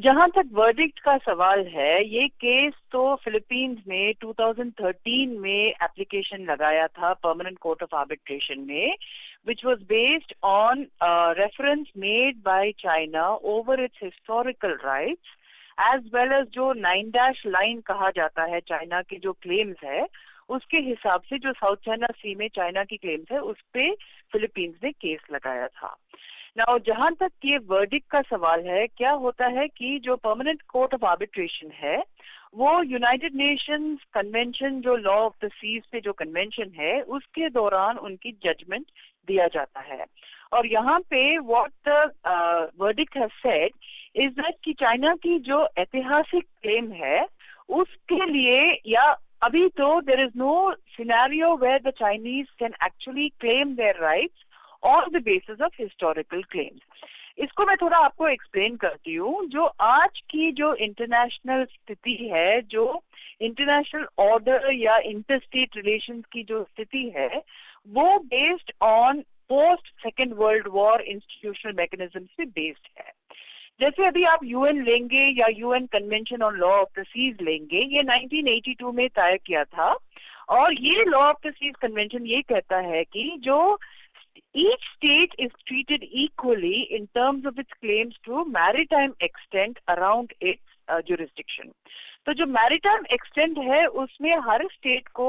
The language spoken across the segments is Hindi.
जहां तक वर्डिक्ट का सवाल है, ये केस तो फिलीपींस ने 2013 में एप्लीकेशन लगाया था परमानेंट कोर्ट ऑफ आर्बिट्रेशन में, which was based on reference made by China over its historical rights, as well as जो 9- लाइन कहा जाता है चाइना के जो क्लेम्स है, उसके हिसाब से जो साउथ चाइना सी में चाइना की क्लेम्स है, उस पे फिलीपींस ने केस लगाया था। नाउ जहां तक ये वर्डिक्ट का सवाल है, क्या होता है कि जो परमानेंट कोर्ट ऑफ आर्बिट्रेशन है, वो यूनाइटेड नेशंस कन्वेंशन जो लॉ ऑफ द सीज पे जो कन्वेंशन है, उसके दौरान उनकी जजमेंट दिया जाता है। और यहाँ पे what the verdict has said is that कि चाइना की जो ऐतिहासिक क्लेम है, उसके लिए या अभी तो there is no scenario where the Chinese can actually claim their rights on the basis of historical claims। इसको मैं थोड़ा आपको एक्सप्लेन करती हूँ। जो आज की जो इंटरनेशनल स्थिति है, जो इंटरनेशनल ऑर्डर या इंटरस्टेट रिलेशंस की जो स्थिति है, वो based on post second world war institutional mechanism पे बेस्ड है। जैसे अभी आप यूएन लेंगे या UN convention on law of the seas लेंगे, ये 1982 में तय किया था। और ये law of the seas convention ये कहता है कि जो each state is treated equally in terms of its claims to maritime extent around its jurisdiction। तो जो maritime extent है, उसमें हर स्टेट को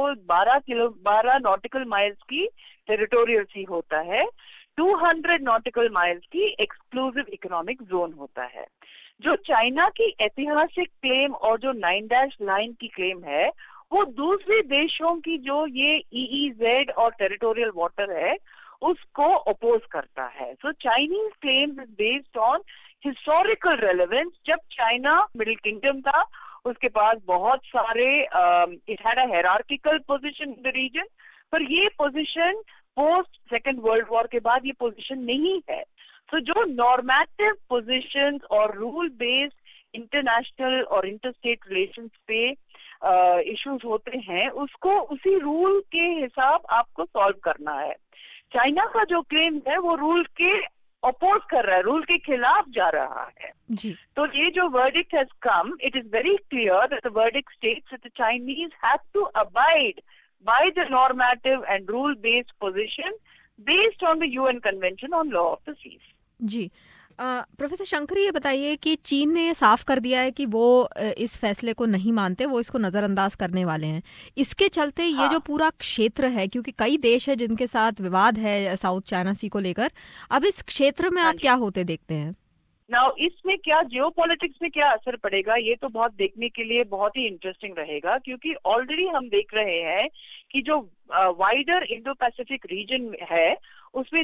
12 नॉटिकल माइल्स की टेरिटोरियल सी होता है, 200 नॉटिकल माइल्स की एक्सक्लूसिव इकोनॉमिक जोन होता है। जो चाइना की ऐतिहासिक क्लेम और जो 9- लाइन की क्लेम है, वो दूसरे देशों की जो ये EEZ और टेरिटोरियल वाटर है, उसको अपोज करता है। So Chinese claims is based on historical relevance. जब चाइना मिडिल किंगडम था, उसके पास बहुत सारे it had a hierarchical position in the region, पर ये position post second world war के बाद ये पोजीशन नहीं है। सो जो नॉर्मेटिव पोजीशंस और रूल बेस्ड इंटरनेशनल और इंटरस्टेट रिलेशंस पे इश्यूज होते हैं, उसको उसी रूल के हिसाब आपको सॉल्व करना है। चाइना का जो क्लेम है, वो रूल के अपोज कर रहा है, रूल के खिलाफ जा रहा है जी। तो ये जो verdict has come, it is very clear that the verdict states that the Chinese have to abide by the normative and rule based position based on the UN convention on law of the seas. जी। प्रोफेसर शंकर, ये बताइए कि चीन ने साफ कर दिया है कि वो इस फैसले को नहीं मानते, वो इसको नजरअंदाज करने वाले हैं। इसके चलते ये जो पूरा क्षेत्र है, क्योंकि कई देश है जिनके साथ विवाद है साउथ चाइना सी को लेकर, अब इस क्षेत्र में आप क्या होते देखते हैं? नाउ इसमें क्या जियोपॉलिटिक्स में क्या असर पड़ेगा, ये तो बहुत देखने के लिए बहुत ही इंटरेस्टिंग रहेगा, क्योंकि ऑलरेडी हम देख रहे हैं कि जो वाइडर इंडो पैसिफिक रीजन है, उसमें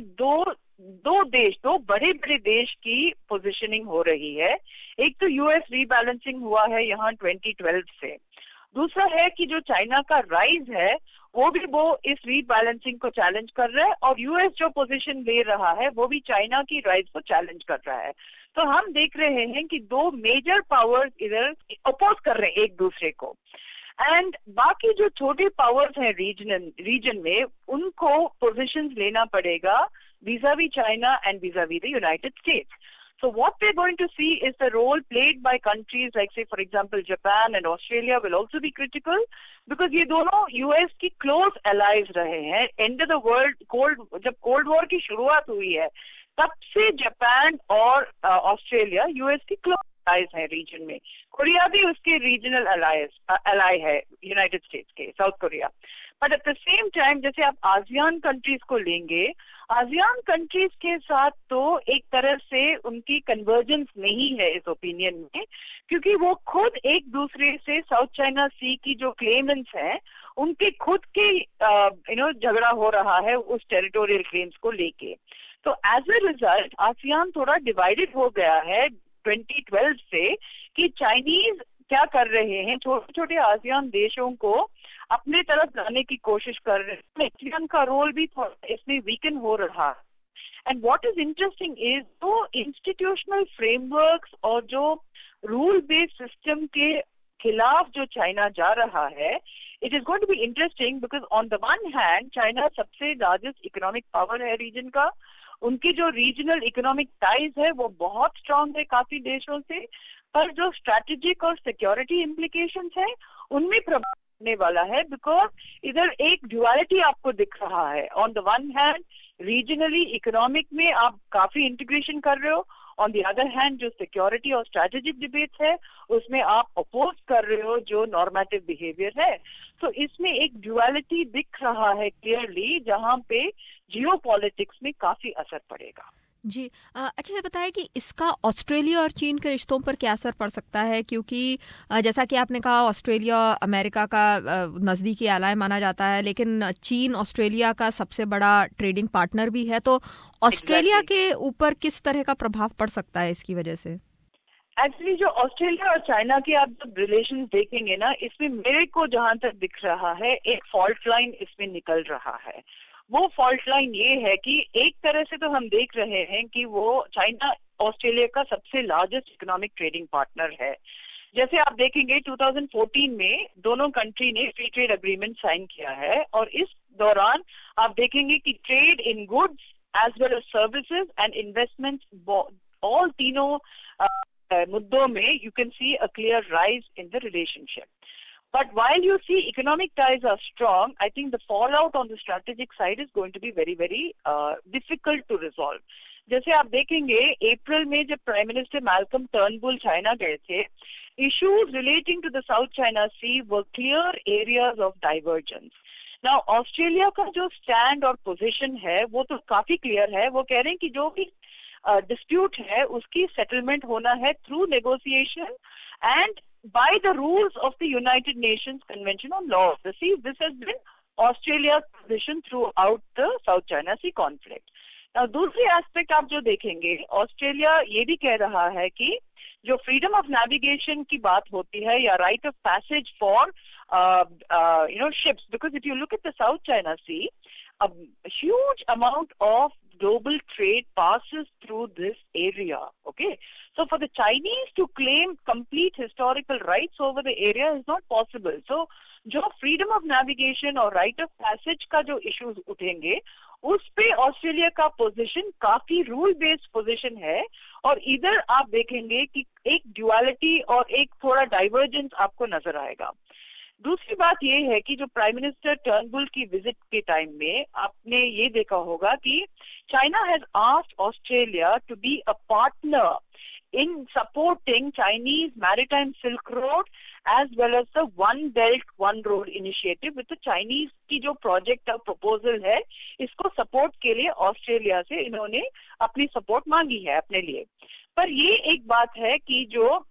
दो बड़े बड़े देश की पोजीशनिंग हो रही है। एक तो यूएस रीबैलेंसिंग हुआ है यहाँ 2012 से। दूसरा है कि जो चाइना का राइज है, वो इस रीबैलेंसिंग को चैलेंज कर रहा है, और यूएस जो पोजीशन ले रहा है, वो भी चाइना की राइज को चैलेंज कर रहा है। तो हम देख रहे हैं कि दो मेजर पावर्स इधर अपोज कर रहे हैं एक दूसरे को, एंड बाकी जो छोटे पावर्स हैं रीजन में, उनको पोजीशंस लेना पड़ेगा vis-a-vis China and vis-a-vis the United States. So what we're going to see is the role played by countries like, say, for example, Japan and Australia will also be critical, because ये दोनों US की close allies रहे हैं। End of the world, जब कोल्ड वॉर की शुरुआत हुई है, तब से जापान और ऑस्ट्रेलिया US की क्लोज allies है रीजन में। कोरिया भी उसके रीजनल अलाई है यूनाइटेड स्टेट्स के, South Korea. But at the same time, जैसे आप आसियान कंट्रीज को लेंगे, आसियान कंट्रीज के साथ तो एक तरह से उनकी कन्वर्जेंस नहीं है इस ओपिनियन में, क्योंकि वो खुद एक दूसरे से साउथ चाइना सी की जो क्लेमेंट्स हैं, उनके खुद के झगड़ा हो रहा है उस टेरिटोरियल क्लेम्स को लेके। तो एज ए रिजल्ट आसियान थोड़ा डिवाइडेड हो गया है 2012 से, कि चाइनीज क्या कर रहे हैं, छोटे छोटे आसियान देशों को अपने तरफ लाने की कोशिश कर रहे हैं। आसियान का रोल भी इसमें वीकन हो रहा है। And what is interesting is तो इंस्टीट्यूशनल फ्रेमवर्क्स और जो रूल बेस्ड सिस्टम के खिलाफ जो चाइना जा रहा है, it is going to be interesting, because on the one hand China सबसे लार्जेस्ट इकोनॉमिक पावर है रीजन का, उनकी जो रीजनल इकोनॉमिक टाइज है वो बहुत स्ट्रांग है काफी देशों से, पर जो स्ट्रैटेजिक और सिक्योरिटी इम्प्लीकेशंस है उनमें प्रभाव पड़ने वाला है, बिकॉज इधर एक ड्युअलिटी आपको दिख रहा है. On the one hand regionally economic में आप काफी इंटीग्रेशन कर रहे हो, ऑन द अदर हैंड जो सिक्योरिटी और स्ट्रैटेजिक डिबेट्स है उसमें आप अपोज कर रहे हो जो नॉर्मेटिव बिहेवियर है. तो इसमें एक ड्युअलिटी दिख रहा है क्लियरली, जहां पे जियोपॉलिटिक्स में काफी असर पड़ेगा. जी अच्छा, ये बताया कि इसका ऑस्ट्रेलिया और चीन के रिश्तों पर क्या असर पड़ सकता है, क्योंकि जैसा कि आपने कहा ऑस्ट्रेलिया अमेरिका का नज़दीकी एलाय माना जाता है, लेकिन चीन ऑस्ट्रेलिया का सबसे बड़ा ट्रेडिंग पार्टनर भी है. तो ऑस्ट्रेलिया के ऊपर किस तरह का प्रभाव पड़ सकता है इसकी वजह से? एक्चुअली जो ऑस्ट्रेलिया और चाइना के आप जब रिलेशन देखेंगे ना, इसमें मेरे को जहां तक दिख रहा है एक फॉल्ट लाइन इसमें निकल रहा है. वो फॉल्ट लाइन ये है कि एक तरह से तो हम देख रहे हैं कि वो चाइना ऑस्ट्रेलिया का सबसे लार्जेस्ट इकोनॉमिक ट्रेडिंग पार्टनर है. जैसे आप देखेंगे 2014 में दोनों कंट्री ने फ्री ट्रेड एग्रीमेंट साइन किया है, और इस दौरान आप देखेंगे कि trade in goods as well as services and investments, all तीनों मुद्दों में you can see a clear rise in the relationship. But while you see economic ties are strong, I think the fallout on the strategic side is going to be very, very difficult to resolve. जैसे आप देखेंगे अप्रैल में जब prime minister Malcolm Turnbull China गए थे, issues relating to the South China Sea were clear areas of divergence. Now Australia का जो स्टैंड और पोजीशन है वो तो काफी क्लियर है. वो कह रहे हैं कि जो भी डिस्प्यूट है उसकी सेटलमेंट होना है through negotiation and by the rules of the United Nations convention on law of the sea. This has been Australia position throughout the South China Sea conflict. दूसरी एस्पेक्ट आप जो देखेंगे, ऑस्ट्रेलिया ये भी कह रहा है कि जो फ्रीडम ऑफ नेविगेशन की बात होती है या right of passage for ships, because if you look at the South China Sea, a huge amount of global trade passes through this area. Okay, so for the Chinese to claim complete historical rights over the area is not possible. So जो फ्रीडम ऑफ नेविगेशन और राइट ऑफ पैसेज का जो इश्यूज उठेंगे उस पे ऑस्ट्रेलिया का पोजीशन काफी रूल बेस्ड पोजीशन है, और इधर आप देखेंगे कि एक ड्युअलिटी और एक थोड़ा डाइवर्जेंस आपको नजर आएगा. दूसरी बात ये है कि जो प्राइम मिनिस्टर टर्नबुल की विजिट के टाइम में आपने ये देखा होगा कि China has asked Australia to be a partner in supporting Chinese Maritime Silk Road as well as the One Belt One Road initiative with the Chinese की जो प्रोजेक्ट का प्रपोजल है, इसको सपोर्ट के लिए ऑस्ट्रेलिया से इन्होंने अपनी सपोर्ट मांगी है अपने लिए. पर ये एक बात है कि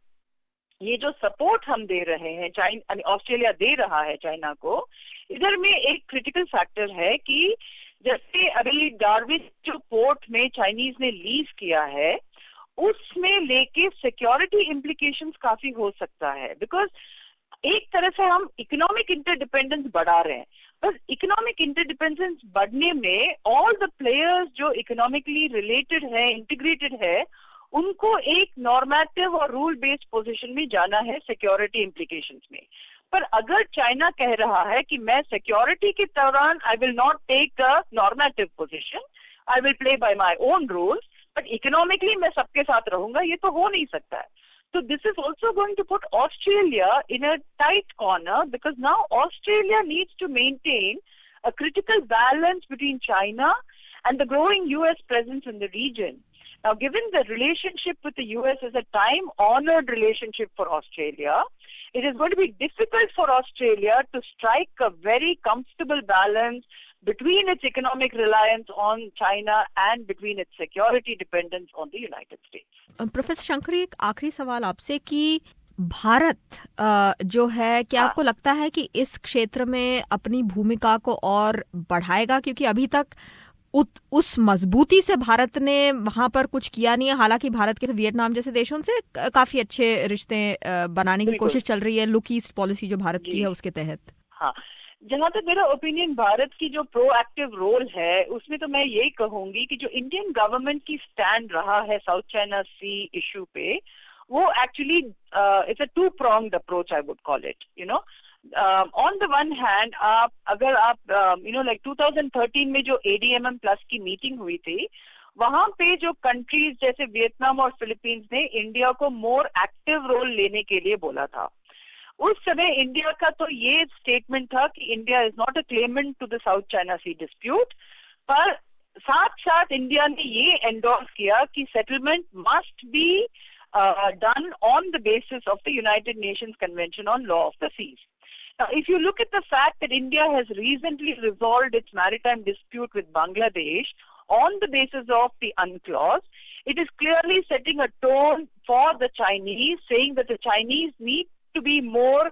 ये जो सपोर्ट हम दे रहे हैं, ऑस्ट्रेलिया दे रहा है चाइना को, इधर में एक क्रिटिकल फैक्टर है कि जैसे अभी डार्विन जो पोर्ट में चाइनीज ने लीज किया है उसमें लेके सिक्योरिटी इम्प्लीकेशंस काफी हो सकता है. बिकॉज एक तरह से हम इकोनॉमिक इंटरडिपेंडेंस बढ़ा रहे हैं, बस इकोनॉमिक इंटरडिपेंडेंस बढ़ने में ऑल द प्लेयर्स जो इकोनॉमिकली रिलेटेड है, इंटीग्रेटेड है, उनको एक नॉर्मेटिव और रूल बेस्ड पोजीशन में जाना है सिक्योरिटी इम्प्लीकेशंस में. पर अगर चाइना कह रहा है कि मैं सिक्योरिटी के दौरान I will not take a normative position, I will play by my own rules, but economically मैं सबके साथ रहूंगा, ये तो हो नहीं सकता है. So this is also going to put Australia in a tight corner, because now Australia needs to maintain a critical balance between China and the growing US presence in the region. Now, given the relationship with the US is a time-honored relationship for Australia, it is going to be difficult for Australia to strike a very comfortable balance between its economic reliance on China and between its security dependence on the United States. Professor Shankari, एक आखिरी सवाल आपसे कि भारत जो है, क्या आपको लगता है कि इस क्षेत्र में अपनी भूमिका को और बढ़ाएगा? क्योंकि अभी तक उस मजबूती से भारत ने वहां पर कुछ किया नहीं है. हालांकि भारत के वियतनाम जैसे देशों से काफी अच्छे रिश्ते बनाने की कोशिश चल रही है, लुक ईस्ट पॉलिसी जो भारत की है उसके तहत. हाँ, जहां तक मेरा ओपिनियन भारत की जो प्रोएक्टिव रोल है उसमें तो मैं यही कहूंगी कि जो इंडियन गवर्नमेंट की स्टैंड रहा है साउथ चाइना सी इशू पे, वो actually it's a two pronged approach, I would call it. You know, on the one hand अगर आप 2013 में जो ADMM प्लस की मीटिंग हुई थी वहां पे जो कंट्रीज जैसे वियतनाम और फिलीपींस ने इंडिया को मोर एक्टिव रोल लेने के लिए बोला था। उस समय इंडिया का तो ये स्टेटमेंट था कि India is not a claimant to the South China Sea dispute, पर साथ साथ इंडिया ने ये एंडोर्स किया कि settlement must be done on the basis of the United Nations Convention on Law of the Seas. Now, if you look at the fact that India has recently resolved its maritime dispute with Bangladesh on the basis of the UNCLOS, it is clearly setting a tone for the Chinese, saying that the Chinese need to be more,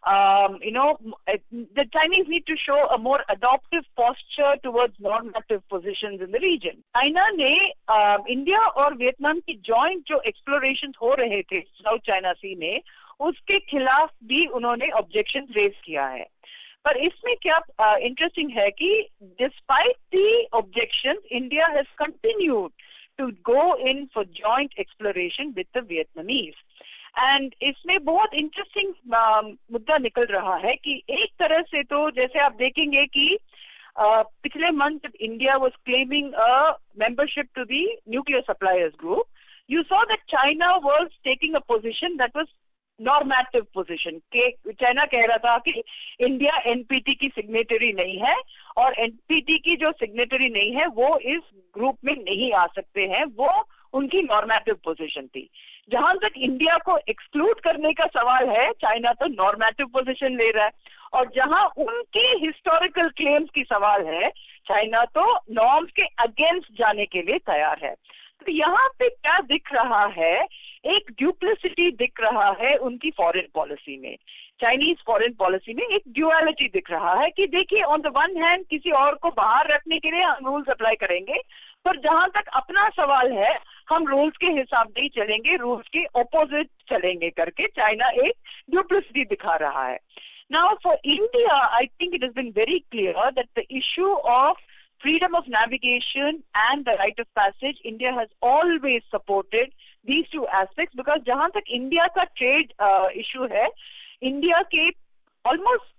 the Chinese need to show a more adoptive posture towards normative positions in the region. China ने इंडिया और वियतनाम की जॉइंट जो एक्सप्लोरेशन हो रहे थे साउथ चाइना सी में, उसके खिलाफ भी उन्होंने ऑब्जेक्शन रेज किया है। पर इसमें क्या इंटरेस्टिंग है कि despite the objections, India has continued to go in for joint exploration with the Vietnamese. And इसमें बहुत इंटरेस्टिंग मुद्दा निकल रहा है कि एक तरह से तो जैसे आप देखेंगे कि पिछले month India was claiming a membership to the nuclear suppliers group, you saw that China was taking a position that was normative position के चाइना कह रहा था कि इंडिया एनपीटी की सिग्नेटरी नहीं है और एनपीटी की जो सिग्नेटरी नहीं है वो इस ग्रुप में नहीं आ सकते हैं, वो उनकी नॉर्मेटिव पोजीशन थी। जहां तक इंडिया को एक्सक्लूड करने का सवाल है, चाइना तो नॉर्मेटिव पोजीशन ले रहा है, और जहां उनके हिस्टोरिकल क्लेम्स की सवाल है, चाइना तो नॉर्म्स के अगेंस्ट जाने के लिए तैयार है। तो यहाँ पे क्या दिख रहा है, एक ड्यूप्लिसिटी दिख रहा है उनकी फॉरेन पॉलिसी में, चाइनीज फॉरेन पॉलिसी में एक ड्यूअलिटी दिख रहा है कि देखिए ऑन द वन हैंड किसी और को बाहर रखने के लिए हम रूल्स अप्लाई करेंगे, पर जहां तक अपना सवाल है हम रूल्स के हिसाब नहीं चलेंगे, रूल्स के ऑपोजिट चलेंगे करके चाइना एक ड्यूप्लिसिटी दिखा रहा है। Now for India I think it has been very clear that the issue of freedom of navigation and the right of passage, India has always supported these two aspects, because जहां तक इंडिया का ट्रेड इशू है, इंडिया के ऑलमोस्ट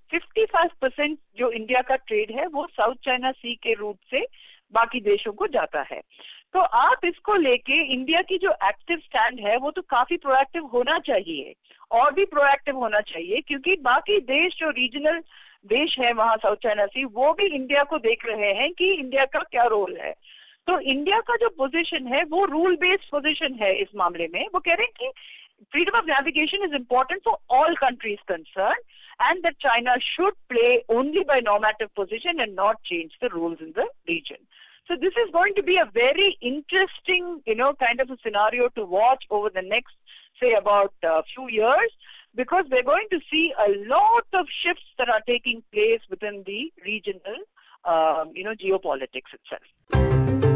55% जो इंडिया का ट्रेड है वो साउथ चाइना सी के रूट से बाकी देशों को जाता है। तो आप इसको लेके इंडिया की जो एक्टिव स्टैंड है वो तो काफी प्रोएक्टिव होना चाहिए, और भी प्रोएक्टिव होना चाहिए, क्योंकि बाकी देश जो रीजनल देश है वहां साउथ चाइना सी, वो भी इंडिया को देख रहे हैं कि इंडिया का क्या रोल है। तो इंडिया का जो पोजीशन है वो रूल बेस्ड पोजीशन है इस मामले में। वो कह रहे हैं कि freedom of navigation is important for all countries concern and that China should play only by normative position and not change the rules in the region. So this is going to be a very interesting, kind of a scenario to watch over the next, say, about few years, because we're going to see a lot of shifts that are taking place within the regional, geopolitics itself.